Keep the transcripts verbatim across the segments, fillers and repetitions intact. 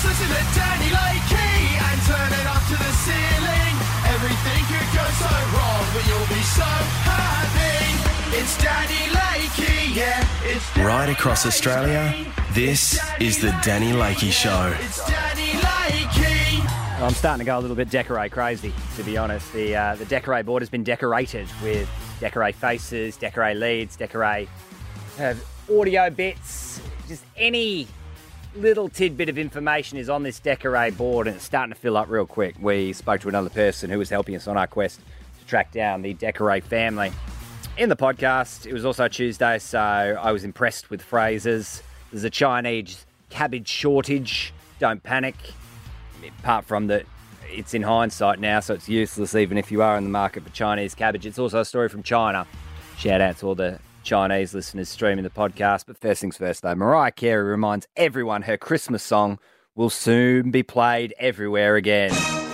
Just listen to Danny Lakey and turn it up to the ceiling. Everything could go so wrong, but you'll be so happy. It's Danny Lakey, yeah. It's Danny Right across Lakey. Australia, this is the Danny Lakey Show. It's Danny Lakey. I'm starting to go a little bit decorate crazy, to be honest. The uh, the decorate board has been decorated with decorate faces, decorate leads, decorate uh, audio bits. Just any little tidbit of information is on this decorate board, and it's starting to fill up real quick. We spoke to another person who was helping us on our quest to track down the decorate family. In the podcast, it was also Tuesday, so I was impressed with phrases. There's a Chinese cabbage shortage. Don't panic. Apart from that, it's in hindsight now, so it's useless even if you are in the market for Chinese cabbage. It's also a story from China. Shout out to all the Chinese listeners streaming the podcast. But first things first, though, Mariah Carey reminds everyone her Christmas song will soon be played everywhere again.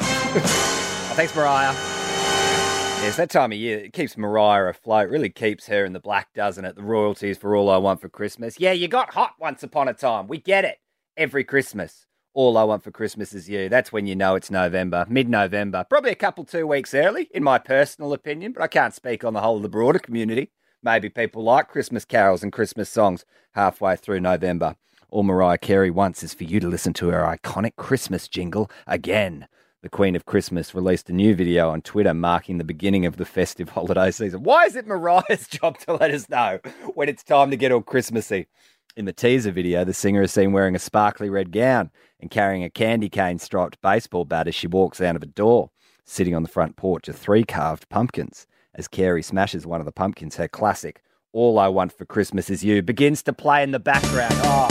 Oh, thanks, Mariah. Yeah, it's that time of year. It keeps Mariah afloat. It really keeps her in the black, doesn't it? The royalties for All I Want for Christmas. Yeah, you got hot once upon a time. We get it. Every Christmas. All I Want for Christmas is You. That's when you know it's November, mid-November. Probably a couple, two weeks early, in my personal opinion, but I can't speak on the whole of the broader community. Maybe people like Christmas carols and Christmas songs halfway through November. All Mariah Carey wants is for you to listen to her iconic Christmas jingle again. The Queen of Christmas released a new video on Twitter marking the beginning of the festive holiday season. Why is it Mariah's job to let us know when it's time to get all Christmassy? In the teaser video, the singer is seen wearing a sparkly red gown and carrying a candy cane-striped baseball bat as she walks out of a door. Sitting on the front porch are three carved pumpkins. As Carey smashes one of the pumpkins, her classic, All I Want for Christmas Is You, begins to play in the background. Oh,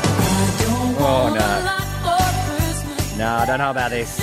oh no. No, I don't know about this.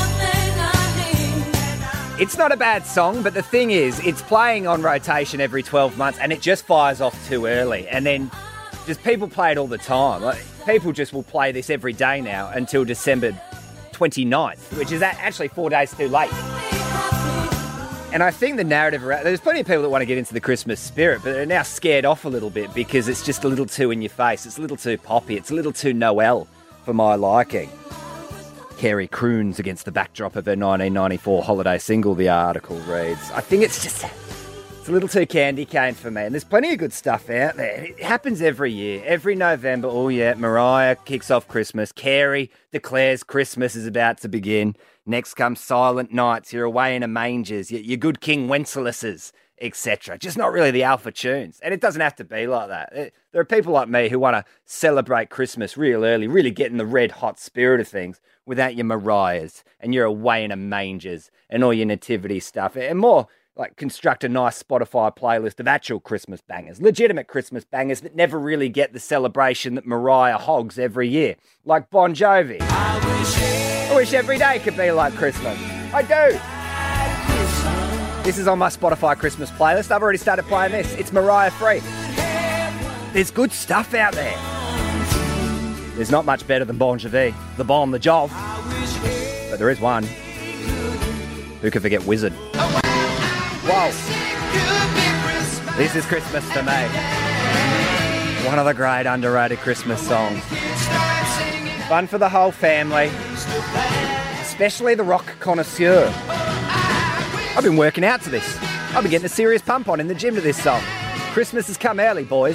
It's not a bad song, but the thing is, it's playing on rotation every twelve months, and it just fires off too early. And then just people play it all the time. Like, people just will play this every day now until December twenty-ninth, which is actually four days too late. And I think the narrative around... There's plenty of people that want to get into the Christmas spirit, but they're now scared off a little bit because it's just a little too in your face. It's a little too poppy. It's a little too Noel for my liking. Carey croons against the backdrop of her nineteen ninety-four holiday single, the article reads. I think it's just... It's a little too candy cane for me. And there's plenty of good stuff out there. It happens every year. Every November, oh yeah, Mariah kicks off Christmas. Carey declares Christmas is about to begin. Next comes Silent Nights. You're away in a mangers. Your good King Wenceslases, et cetera. Just not really the alpha tunes. And it doesn't have to be like that. There are people like me who want to celebrate Christmas real early, really get in the red hot spirit of things without your Mariahs and you're away in a mangers and all your nativity stuff. And more... like construct a nice Spotify playlist of actual Christmas bangers, legitimate Christmas bangers that never really get the celebration that Mariah hogs every year, like Bon Jovi. I wish, I wish every day could be like Christmas. I do. This is on my Spotify Christmas playlist. I've already started playing this. It's Mariah free. There's good stuff out there. There's not much better than Bon Jovi, the Bon, the Jov. But there is one. Who could forget Wizard? Whoa. This is Christmas for me. One of the great underrated Christmas songs. Fun for the whole family, especially the rock connoisseur. I've been working out to this. I've been getting a serious pump on in the gym to this song. Christmas has come early, boys.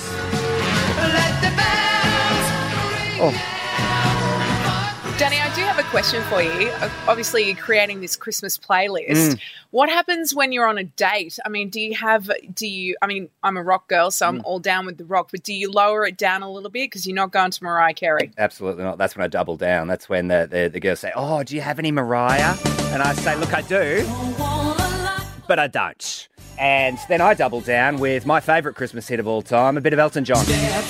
Oh. Danny, I do have a question for you. Obviously, you're creating this Christmas playlist. Mm. What happens when you're on a date? I mean, do you have, do you, I mean, I'm a rock girl, so I'm mm. all down with the rock, but do you lower it down a little bit because you're not going to Mariah Carey? Absolutely not. That's when I double down. That's when the, the, the girls say, oh, do you have any Mariah? And I say, look, I do, but I don't. And then I double down with my favourite Christmas hit of all time, a bit of Elton John.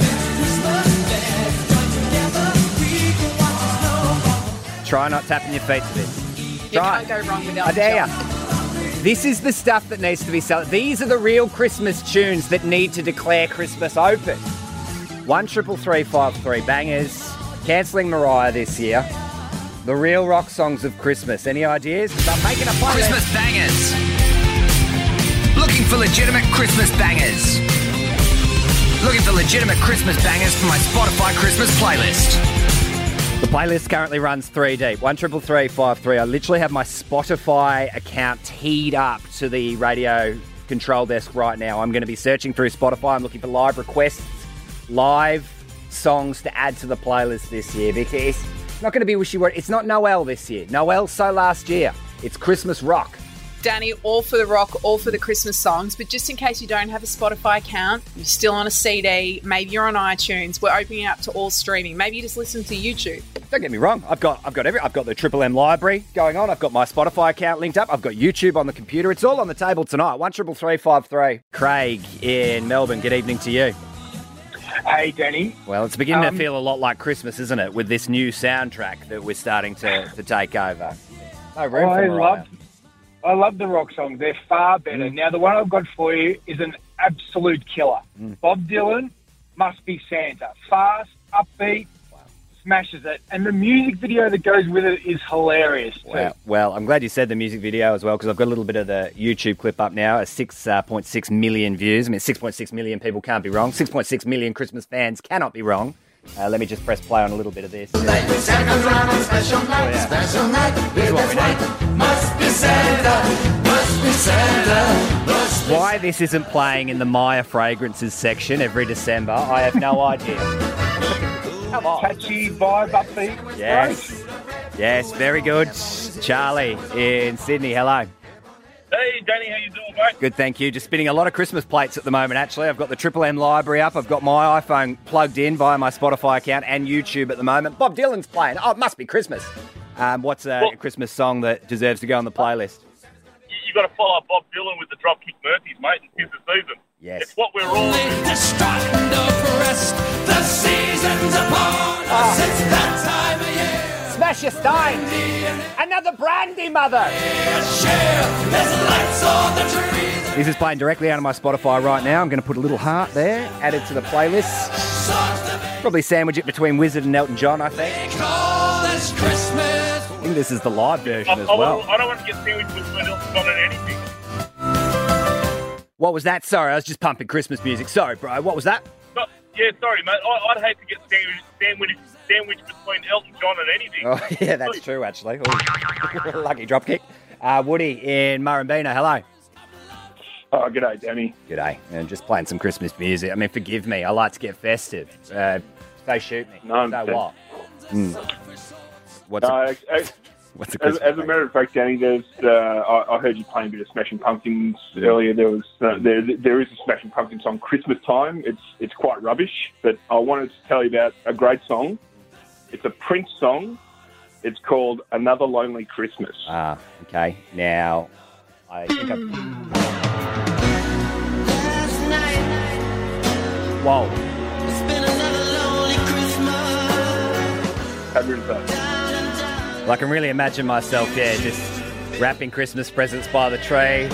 Try not tapping your feet to this. You Try. can't go wrong with Elton I dare John. you. This is the stuff that needs to be sold. These are the real Christmas tunes that need to declare Christmas open. One triple three five three bangers. Cancelling Mariah this year. The real rock songs of Christmas. Any ideas? Start making a playlist. Christmas bangers. Looking for legitimate Christmas bangers. Looking for legitimate Christmas bangers for my Spotify Christmas playlist. The playlist currently runs three deep. One triple three five three. I literally have my Spotify account teed up to the radio control desk right now. I'm going to be searching through Spotify. I'm looking for live requests, live songs to add to the playlist this year, because it's not going to be wishy-washy. It's not Noel this year. Noel so last year. It's Christmas rock. Danny, all for the rock, all for the Christmas songs. But just in case you don't have a Spotify account, you're still on a C D, maybe you're on iTunes, we're opening it up to all streaming. Maybe you just listen to YouTube. Don't get me wrong. I've got I've got every I've got the Triple M library going on. I've got my Spotify account linked up. I've got YouTube on the computer. It's all on the table tonight. One triple three five three. Craig in Melbourne. Good evening to you. Hey, Danny. Well, it's beginning Um, to feel a lot like Christmas, isn't it? With this new soundtrack that we're starting to, to take over. No room I for Mariah. love, I love the rock songs. They're far better. Now, the one I've got for you is an absolute killer. Bob Dylan, Must Be Santa. Fast, upbeat, smashes it. And the music video that goes with it is hilarious, too. Well, well, I'm glad you said the music video as well, because I've got a little bit of the YouTube clip up now, a six point six million views. I mean, six point six million people can't be wrong. six point six million Christmas fans cannot be wrong. Uh, let me just press play on a little bit of this. Oh, yeah. Here's what we need. Must be Santa, must be Santa. Why this isn't playing in the Maya Fragrances section every December, I have no idea. Come on. Catchy vibe, upbeat. Yes. Yes, very good. Charlie in Sydney, hello. Hey, Danny, how you doing, mate? Good, thank you. Just spinning a lot of Christmas plates at the moment, actually. I've got the Triple M library up. I've got my iPhone plugged in via my Spotify account and YouTube at the moment. Bob Dylan's playing. Oh, it must be Christmas. Um, what's a Well- Christmas song that deserves to go on the playlist? You, you got to follow Bob Dylan with the Dropkick Murphys, mate, and tis the season. Yes. It's what we're all... The season's upon us. It's that time of year. Smash your stein. Another brandy, mother. Share. There's lights on the trees. This is playing directly out of my Spotify right now. I'm going to put a little heart there, add it to the playlist. Probably sandwich it between Wizard and Elton John, I think. Call this Christmas. I think this is the live version I, as I, well. I don't want to get sandwiched with Elton John and anything. What was that? Sorry, I was just pumping Christmas music. Sorry, bro. What was that? No, yeah, sorry, mate. I, I'd hate to get sandwiched, sandwiched, sandwiched between Elton John and anything. Oh, yeah, that's true, actually. Ooh. Lucky dropkick. Uh, Woody in Murrumbina, hello. Oh, g'day, Danny. G'day. And just playing some Christmas music. I mean, forgive me. I like to get festive. Uh, say shoot me. No, So I'm- what? Mm. What's, No, a, as, as, what's a as, Christmas as a matter of fact, Danny, there's, uh, I, I heard you playing a bit of Smashing Pumpkins earlier. There was uh, there there is a Smashing Pumpkins song, Christmas Time. It's it's quite rubbish, but I wanted to tell you about a great song. It's a Prince song. It's called Another Lonely Christmas. Ah, okay. Now, I think I've... Whoa. Have your insight. Well, I can really imagine myself, yeah, just wrapping Christmas presents by the tree,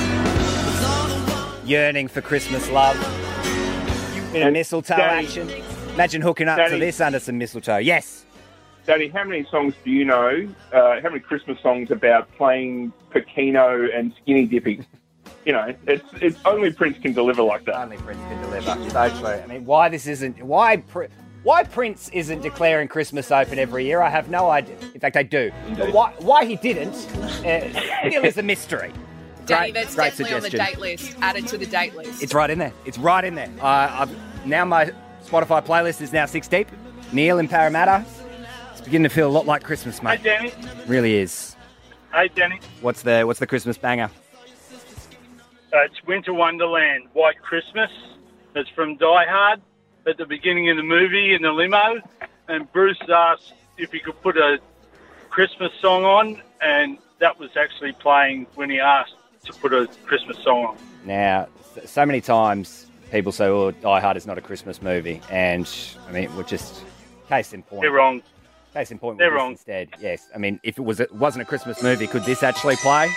yearning for Christmas love, bit of And mistletoe Danny- action. Imagine hooking up to Danny- this under some mistletoe. Yes. Danny, how many songs do you know, uh, how many Christmas songs about playing Pekino and skinny dipping? You know, it's it's only Prince can deliver like that. Only Prince can deliver. So true. I mean, why this isn't... Why... Pr- Why Prince isn't declaring Christmas open every year, I have no idea. In fact, I do. But why, why he didn't uh, still is a mystery. Danny, Great- that's great definitely on the suggestion. date list. Added to the date list. It's right in there. It's right in there. Uh, I've, now my Spotify playlist is now six deep. Neil in Parramatta. It's beginning to feel a lot like Christmas, Hey, mate. Danny. Really is. Hey, Danny. What's the What's the Christmas banger? Uh, it's Winter Wonderland, White Christmas. It's from Die Hard. At the beginning of the movie in the limo, and Bruce asked if he could put a Christmas song on, and that was actually playing when he asked to put a Christmas song on. Now, so many times people say, "Oh, Die Hard is not a Christmas movie," and I mean, we're just case in point. They're wrong. Case in point. They're with this wrong. Instead, yes. I mean, if it was it wasn't a Christmas movie, could this actually play?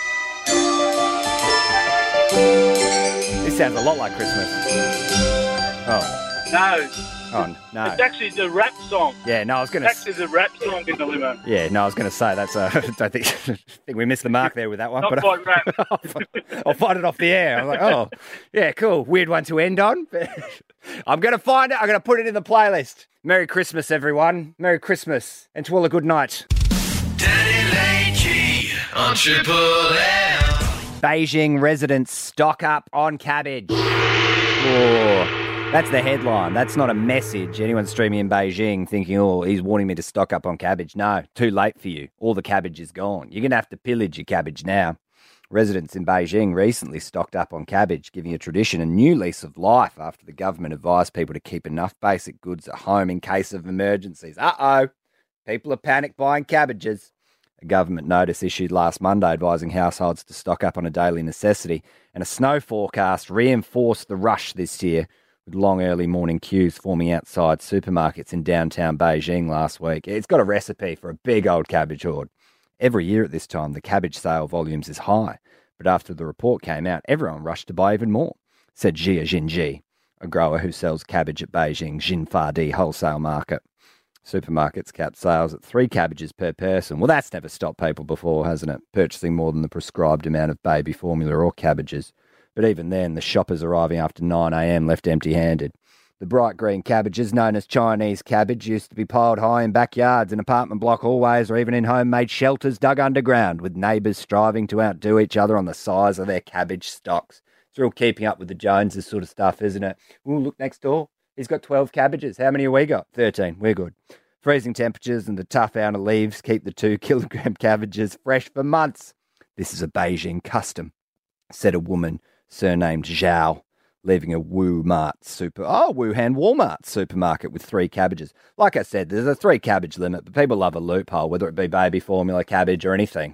This sounds a lot like Christmas. Oh. No, Oh, no. It's actually the rap song. Yeah, no, I was going It's to... actually the rap song in the limo. Yeah, no, I was going to say that's. Uh, I don't think, I think we missed the mark there with that one. Not but quite rap. I'll, I'll find it off the air. I was like, oh, yeah, cool, weird one to end on. I'm going to find it. I'm going to put it in the playlist. Merry Christmas, everyone. Merry Christmas, and to all a good night. Danny Lakey on Triple M. Beijing residents stock up on cabbage. Oh. That's the headline. That's not a message. Anyone streaming in Beijing thinking, oh, he's warning me to stock up on cabbage. No, too late for you. All the cabbage is gone. You're going to have to pillage your cabbage now. Residents in Beijing recently stocked up on cabbage, giving a tradition a new lease of life after the government advised people to keep enough basic goods at home in case of emergencies. Uh-oh. People are panic buying cabbages. A government notice issued last Monday advising households to stock up on a daily necessity, and a snow forecast reinforced the rush this year, with long early morning queues forming outside supermarkets in downtown Beijing last week. It's got a recipe for a big old cabbage hoard. Every year at this time, the cabbage sale volumes is high, but after the report came out, everyone rushed to buy even more, said Jia Jinji, a grower who sells cabbage at Beijing's Jinfadi wholesale market. Supermarkets capped sales at three cabbages per person. Well, that's never stopped people before, hasn't it? Purchasing more than the prescribed amount of baby formula or cabbages. But even then, the shoppers arriving after nine a.m. left empty-handed. The bright green cabbages, known as Chinese cabbage, used to be piled high in backyards, in apartment block hallways, or even in homemade shelters dug underground, with neighbours striving to outdo each other on the size of their cabbage stocks. It's real keeping up with the Joneses sort of stuff, isn't it? Ooh, look next door. He's got twelve cabbages. How many have we got? thirteen. We're good. Freezing temperatures and the tough outer leaves keep the two kilogram cabbages fresh for months. This is a Beijing custom, said a woman surnamed Zhao, leaving a Wu Mart super, oh, Wuhan Walmart supermarket with three cabbages. Like I said, there's a three cabbage limit, but people love a loophole, whether it be baby formula cabbage or anything.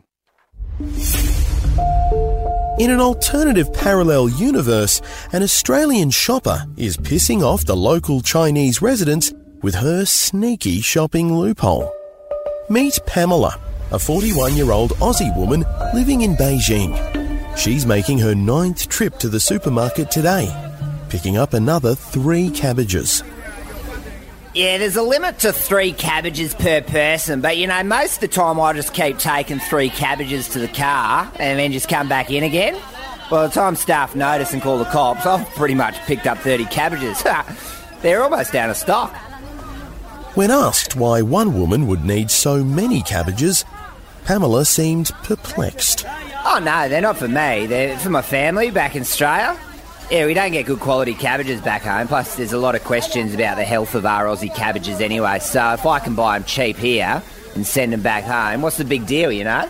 In an alternative parallel universe, an Australian shopper is pissing off the local Chinese residents with her sneaky shopping loophole. Meet Pamela, a forty-one-year-old Aussie woman living in Beijing. She's making her ninth trip to the supermarket today, picking up another three cabbages. Yeah, there's a limit to three cabbages per person, but, you know, most of the time I just keep taking three cabbages to the car and then just come back in again. By the time staff notice and call the cops, I've pretty much picked up thirty cabbages. They're almost down of stock. When asked why one woman would need so many cabbages, Pamela seemed perplexed. Oh, no, they're not for me. They're for my family back in Australia. Yeah, we don't get good quality cabbages back home. Plus, there's a lot of questions about the health of our Aussie cabbages anyway. So if I can buy them cheap here and send them back home, what's the big deal, you know?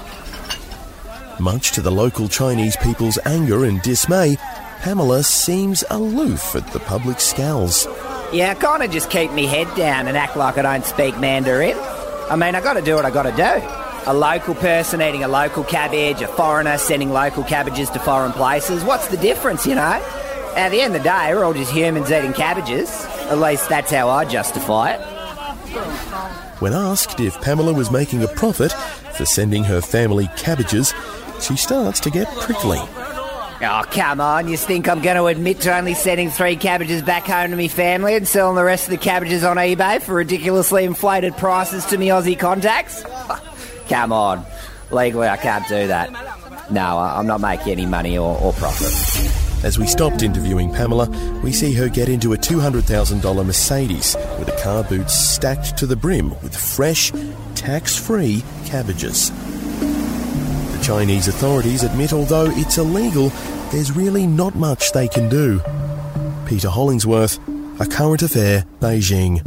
Much to the local Chinese people's anger and dismay, Pamela seems aloof at the public scowls. Yeah, I kind of just keep me head down and act like I don't speak Mandarin. I mean, I got to do what I got to do. A local person eating a local cabbage, a foreigner sending local cabbages to foreign places. What's the difference, you know? At the end of the day, we're all just humans eating cabbages. At least that's how I justify it. When asked if Pamela was making a profit for sending her family cabbages, she starts to get prickly. Oh, come on. You think I'm going to admit to only sending three cabbages back home to me family and selling the rest of the cabbages on eBay for ridiculously inflated prices to me Aussie contacts? Come on. Legally, I can't do that. No, I'm not making any money or, or profit. As we stopped interviewing Pamela, we see her get into a two hundred thousand dollars Mercedes with a car boot stacked to the brim with fresh, tax-free cabbages. The Chinese authorities admit although it's illegal, there's really not much they can do. Peter Hollingsworth, A Current Affair, Beijing.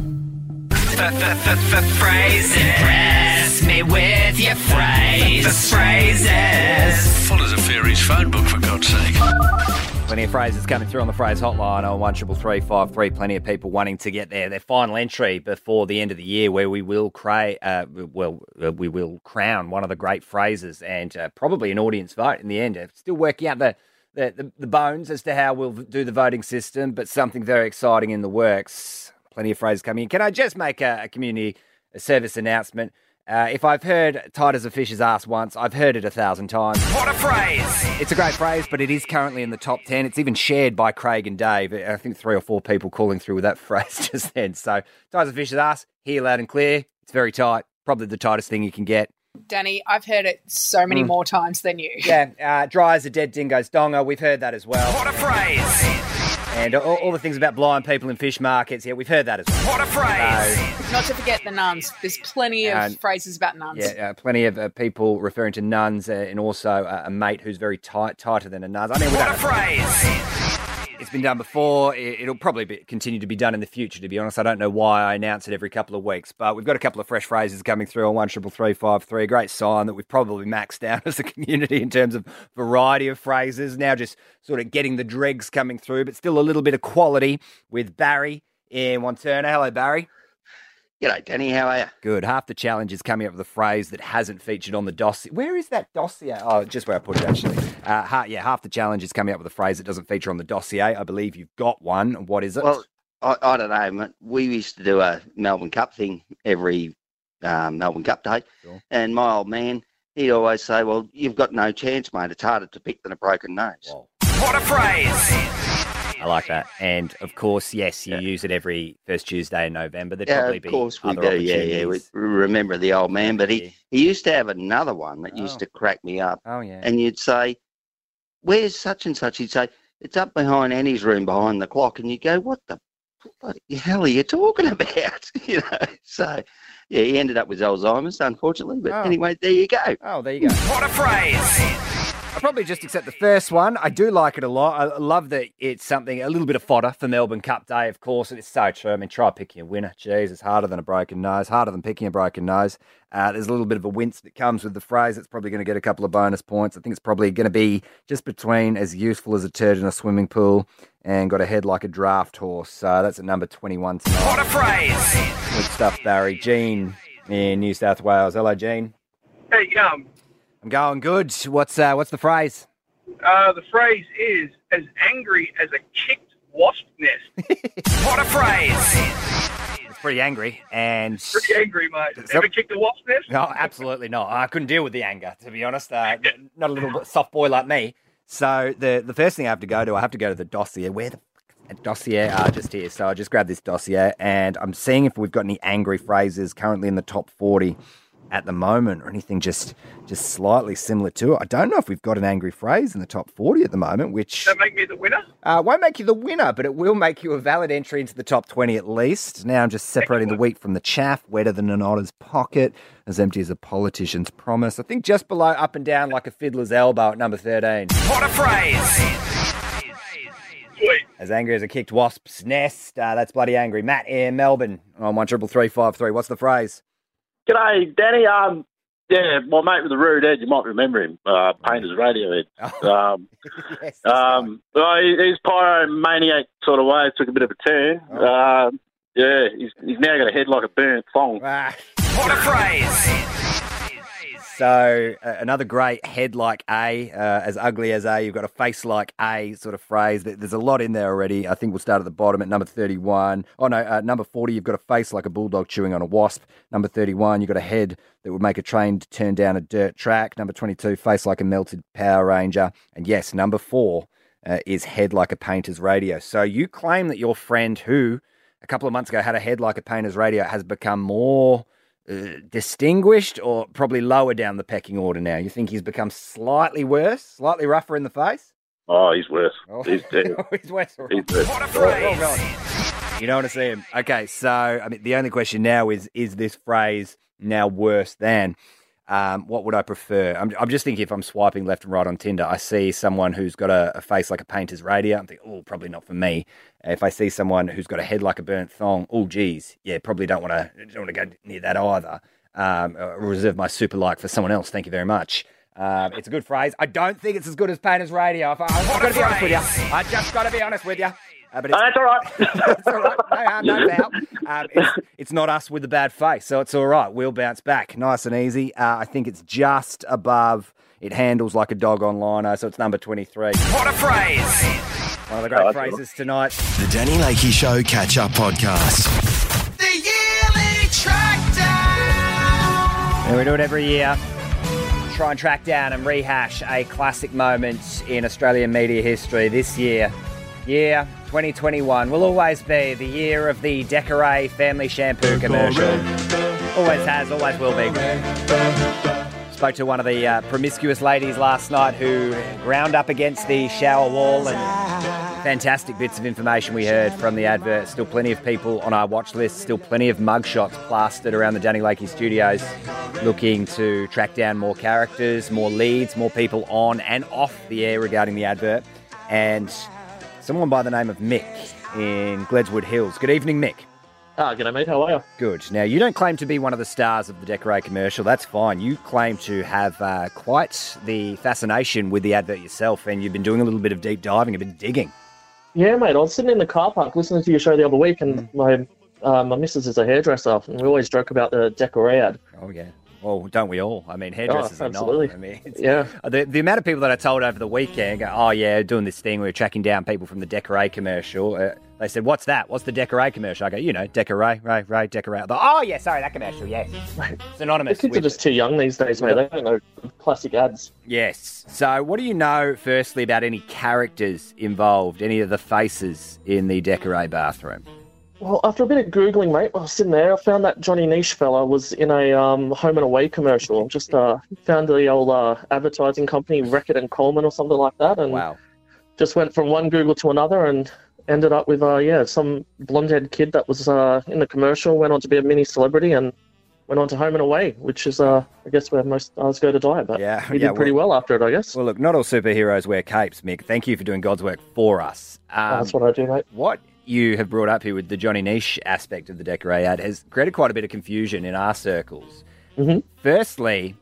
Phrases. Impress me with your phrase. Phrases. Full as a fairy's phone book, for God's sake. Plenty of phrases coming through on the phrase hotline on one triple three five three. Plenty of people wanting to get their, their final entry before the end of the year, where we will cra- uh, well uh, we will crown one of the great phrases and uh, probably an audience vote in the end. Uh, still working out the, the, the, the bones as to how we'll do the voting system, but something very exciting in the works. Plenty of phrases coming in. Can I just make a, a community service announcement? Uh, if I've heard tight as a fish's ass once, I've heard it a thousand times. What a phrase! It's a great phrase, but it is currently in the top ten. It's even shared by Craig and Dave. I think three or four people calling through with that phrase just then. So, tight as a fish's ass, hear loud and clear. It's very tight. Probably the tightest thing you can get. Danny, I've heard it so many mm. more times than you. Yeah, uh, dry as a dead dingo's donger. We've heard that as well. What a phrase! And all, all the things about blind people in fish markets, yeah, we've heard that as well. What a phrase! So, not to forget the nuns. There's plenty of uh, phrases about nuns. Yeah, uh, plenty of uh, people referring to nuns uh, and also uh, a mate who's very tight, tighter than a nun. I mean, what a phrase! It's been done before. It'll probably be, continue to be done in the future, to be honest. I don't know why I announce it every couple of weeks, but we've got a couple of fresh phrases coming through on one triple three five three. A great sign that we've probably maxed out as a community in terms of variety of phrases. Now just sort of getting the dregs coming through, but still a little bit of quality with Barry in Wantirna. Hello, Barry. G'day, Danny. How are you? Good. Half the challenge is coming up with a phrase that hasn't featured on the dossier. Where is that dossier? Oh, just where I put it, actually. Uh, ha- yeah, half the challenge is coming up with a phrase that doesn't feature on the dossier. I believe you've got one. What is it? Well, I, I don't know. Mate. We used to do a Melbourne Cup thing every um, Melbourne Cup day. Sure. And my old man, he'd always say, well, you've got no chance, mate. It's harder to pick than a broken nose. Whoa. What a phrase! I like that. And, of course, yes, you yeah. use it every first Tuesday in November. There'd yeah, probably of be course we other do. Yeah, yeah. We remember the old man. But he, he used to have another one that oh. used to crack me up. Oh, yeah. And you'd say, where's such and such? He'd say, it's up behind Annie's room behind the clock. And you go, what the bloody hell are you talking about? you know, so, yeah, he ended up with Alzheimer's, unfortunately. But oh. anyway, there you go. Oh, there you go. What a phrase! I'll probably just accept the first one. I do like it a lot. I love that it's something, a little bit of fodder for Melbourne Cup Day, of course, and it's so true. I mean, try picking a winner. Jeez, it's harder than a broken nose, harder than picking a broken nose. Uh, there's a little bit of a wince that comes with the phrase. It's probably going to get a couple of bonus points. I think it's probably going to be just between as useful as a turd in a swimming pool and got a head like a draft horse. So uh, that's at number twenty-one tonight. What a phrase! Good stuff, Barry. Gene in New South Wales. Hello, Gene. Hey, um... I'm going good. What's uh, what's the phrase? Uh, the phrase is as angry as a kicked wasp nest. What a phrase! It's pretty angry and pretty angry, mate. Ever kicked a wasp nest? No, absolutely not. I couldn't deal with the anger, to be honest. Uh, not a little soft boy like me. So the the first thing I have to go to, I have to go to the dossier. Where the fuck dossier are just here. So I just grabbed this dossier and I'm seeing if we've got any angry phrases currently in the top forty. At the moment, or anything just just slightly similar to it. I don't know if we've got an angry phrase in the top forty at the moment, which... Does that make me the winner? Uh, won't make you the winner, but it will make you a valid entry into the top twenty at least. Now I'm just separating Excellent. the wheat from the chaff, wetter than an otter's pocket, as empty as a politician's promise. I think just below up and down like a fiddler's elbow at number thirteen. What a phrase! Sweet. As angry as a kicked wasp's nest. Uh, that's bloody angry. Matt in Melbourne on one triple three five three. What's the phrase? G'day, Danny. Um, yeah, my mate with the rude head, you might remember him, uh, Painter's Radiohead. Oh. Um, yes, um, well, he, he's pyromaniac sort of way, took a bit of a turn. Oh. Uh, yeah, he's, he's now got a head like a burnt thong. Ah. What a phrase! So uh, another great head like A, uh, as ugly as A, you've got a face like A sort of phrase. There's a lot in there already. I think we'll start at the bottom at number thirty-one. Oh, no, uh, number forty, you've got a face like a bulldog chewing on a wasp. Number thirty-one, you've got a head that would make a train turn down a dirt track. Number twenty-two, face like a melted Power Ranger. And yes, number four uh, is head like a painter's radio. So you claim that your friend who a couple of months ago had a head like a painter's radio has become more... Uh, distinguished or probably lower down the pecking order now? You think he's become slightly worse, slightly rougher in the face? Oh, he's worse. Oh. He's, uh, he's worse. Right. He's worse. What a phrase! Oh, you don't want to see him. Okay, so I mean, the only question now is, is this phrase now worse than? Um, what would I prefer? I'm, I'm just thinking if I'm swiping left and right on Tinder, I see someone who's got a, a face like a painter's radio. I'm thinking, oh, probably not for me. If I see someone who's got a head like a burnt thong, oh, geez, yeah, probably don't want to don't want to go near that either. Um, I'll reserve my super like for someone else. Thank you very much. Um, it's a good phrase. I don't think it's as good as painter's radio. If I, I've got to be honest with you. I just got to be honest with you. Uh, but it's, oh, that's all right. It's all right. No harm, no foul. Um, it's, it's not us with the bad face, so it's all right. We'll bounce back. Nice and easy. Uh, I think it's just above. It handles like a dog on lino, so it's number twenty-three. What a phrase! One of the great oh, phrases cool. tonight. The Danny Lakey Show Catch-Up Podcast. The Yearly Track Down. And we do it every year. Try and track down and rehash a classic moment in Australian media history. This year, year twenty twenty-one, will always be the year of the Decoré family shampoo commercial. Always has, always will be. Spoke to one of the uh, promiscuous ladies last night who ground up against the shower wall, and fantastic bits of information we heard from the advert. Still plenty of people on our watch list, still plenty of mugshots plastered around the Danny Lakey studios looking to track down more characters, more leads, more people on and off the air regarding the advert. And someone by the name of Mick in Gledswood Hills. Good evening, Mick. Ah, g'day, mate. How are you? Good. Now, you don't claim to be one of the stars of the Decoré commercial. That's fine. You claim to have uh, quite the fascination with the advert yourself, and you've been doing a little bit of deep diving, a bit of digging. Yeah, mate. I was sitting in the car park listening to your show the other week, and my uh, my missus is a hairdresser, and we always joke about the Decoré ad. Oh, yeah. Well, don't we all? I mean, hairdressers oh, are absolutely. not. I mean, it's, yeah. The, the amount of people that I told over the weekend, go, oh, yeah, doing this thing, we were tracking down people from the Decoré commercial. Uh, they said, what's that? What's the Decoré commercial? I go, you know, Decoré, Ray, Ray, Decoré. Thought, oh, yeah, sorry, that commercial, yes. Synonymous. The kids with are just too young these days, mate. They don't know classic ads. Yes. So what do you know, firstly, about any characters involved, any of the faces in the Decoré bathroom? Well, after a bit of Googling, mate, I was sitting there, I found that Johnny Niche fella was in a um, Home and Away commercial. Just uh, found the old uh, advertising company, Reckitt and Coleman or something like that. And wow. Just went from one Google to another and ended up with, uh, yeah, some blonde-haired kid that was uh, in the commercial, went on to be a mini celebrity and went on to Home and Away, which is, uh, I guess, where most stars go to die. But yeah, he yeah, did pretty well, well after it, I guess. Well, look, not all superheroes wear capes, Mick. Thank you for doing God's work for us. Um, oh, that's what I do, mate. What you have brought up here with the Johnny Niche aspect of the Decoré ad has created quite a bit of confusion in our circles. Mm-hmm. Firstly,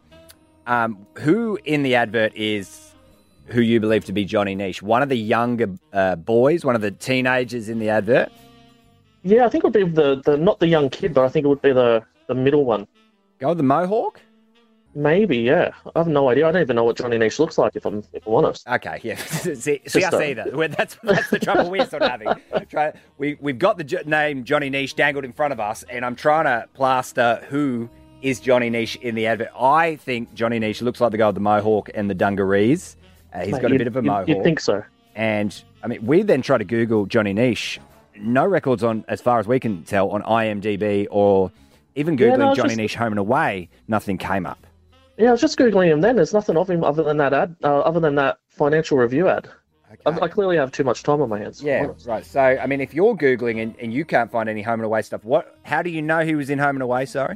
um, who in the advert is who you believe to be Johnny Niche? One of the younger uh, boys, one of the teenagers in the advert? Yeah, I think it would be the, the not the young kid, but I think it would be the, the middle one. Go with the Mohawk? Maybe, yeah. I have no idea. I don't even know what Johnny Niche looks like, if I'm if I'm honest. Okay, yeah. see, see us a... either. We're, that's that's the trouble we're sort of having. Try, we we've got the jo- name Johnny Niche dangled in front of us, and I'm trying to plaster who is Johnny Niche in the advert. I think Johnny Niche looks like the guy with the Mohawk and the dungarees. Uh, he's Mate, got a you, bit of a you, mohawk. You'd think so. And I mean, we then try to Google Johnny Niche. No records on, as far as we can tell, on I M D B or even Googling yeah, no, Johnny just... Niche Home and Away. Nothing came up. Yeah, I was just Googling him then. There's nothing of him other than that ad, uh, other than that financial review ad. Okay. I, I clearly have too much time on my hands. Yeah, right. So, I mean, if you're Googling and, and you can't find any Home and Away stuff, what? How do you know he was in Home and Away, sorry?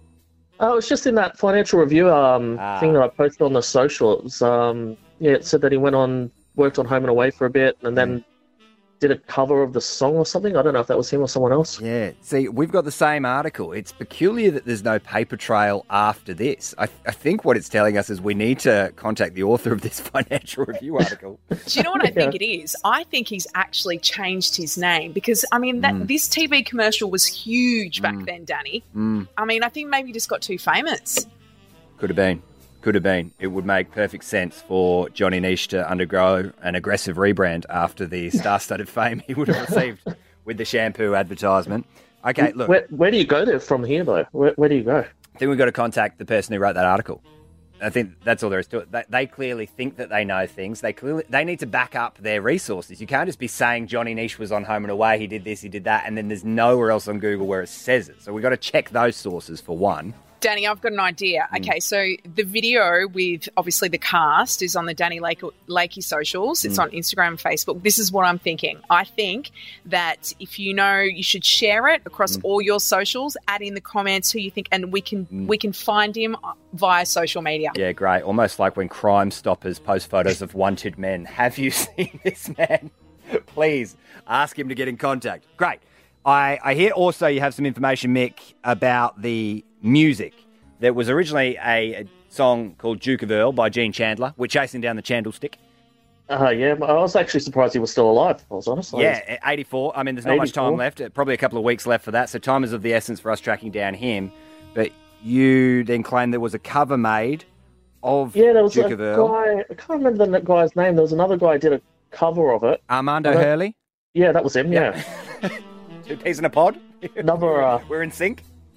Oh, it's just in that financial review um, ah. thing that I posted on the social. It was, um, yeah, it said that he went on, worked on Home and Away for a bit and then mm. did a cover of the song or something. I don't know if that was him or someone else. Yeah. See, we've got the same article. It's peculiar that there's no paper trail after this. I, I think what it's telling us is we need to contact the author of this financial review article. Do you know what I think it is? I think he's actually changed his name because, I mean, that mm. this T V commercial was huge back mm. then, Danny. Mm. I mean, I think maybe he just got too famous. Could have been. Could have been. It would make perfect sense for Johnny Niche to undergo an aggressive rebrand after the star-studded fame he would have received with the shampoo advertisement. Okay, look. Where, where do you go there from here, though? Where, where do you go? I think we've got to contact the person who wrote that article. I think that's all there is to it. They, they clearly think that they know things. They clearly they need to back up their resources. You can't just be saying Johnny Niche was on Home and Away, he did this, he did that, and then there's nowhere else on Google where it says it. So we've got to check those sources for one. Danny, I've got an idea. Mm. Okay, so the video with obviously the cast is on the Danny Lake- Lakey socials. It's Mm. on Instagram and Facebook. This is what I'm thinking. I think that if you know, you should share it across Mm. all your socials, add in the comments who you think, and we can Mm. we can find him via social media. Yeah, great. Almost like when Crime Stoppers post photos of wanted men. Have you seen this man? Please ask him to get in contact. Great. I, I hear also you have some information, Mick, about the music. There was originally a, a song called Duke of Earl by Gene Chandler. We're chasing down the Chandlestick. Uh, yeah, I was actually surprised he was still alive, if I was honest. Yeah, eighty-four. I mean, there's not much time left. Probably a couple of weeks left for that. So time is of the essence for us tracking down him. But you then claim there was a cover made of yeah, there was Duke a of Earl. guy, I can't remember the guy's name. There was another guy who did a cover of it. Armando Hurley? Yeah, that was him, yeah. Two peas in a pod? Another, uh, We're in sync?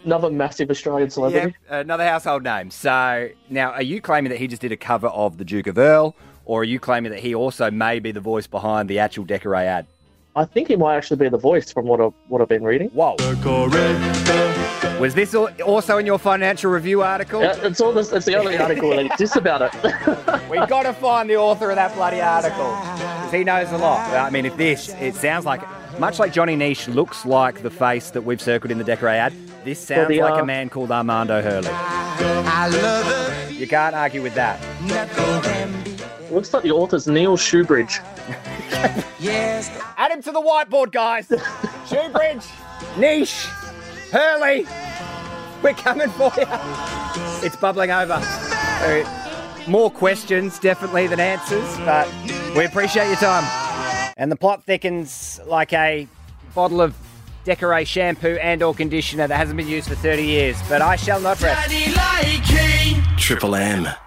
Another massive Australian celebrity. Yeah, another household name. So now, are you claiming that he just did a cover of the Duke of Earl, or are you claiming that he also may be the voice behind the actual Decoré ad? I think he might actually be the voice from what I've, what I've been reading. Whoa. Was this al- also in your financial review article? Yeah, it's, all this, it's the only article that exists about it. We've got to find the author of that bloody article, because he knows a lot. I mean, if this, it sounds like, much like Johnny Niche looks like the face that we've circled in the Decoré ad, this sounds Well, the, like uh, a man called Armando Hurley. You can't argue with that. Looks like the author's Neil Shoebridge. Add him to the whiteboard, guys. Shoebridge, Niche, Hurley, we're coming for you. It's bubbling over. Uh, more questions, definitely, than answers, but we appreciate your time. And the plot thickens like a bottle of Decoré shampoo and or conditioner that hasn't been used for thirty years, but I shall not rest. Triple M.